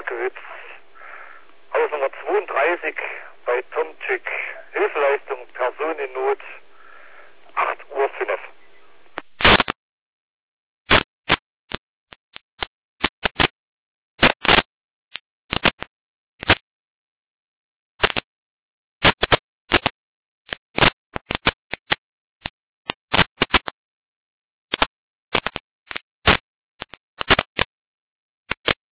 Bergewitz, Hausnummer 32 bei Tomczyk, Hilfeleistung, Person in Not, 8:05 Uhr.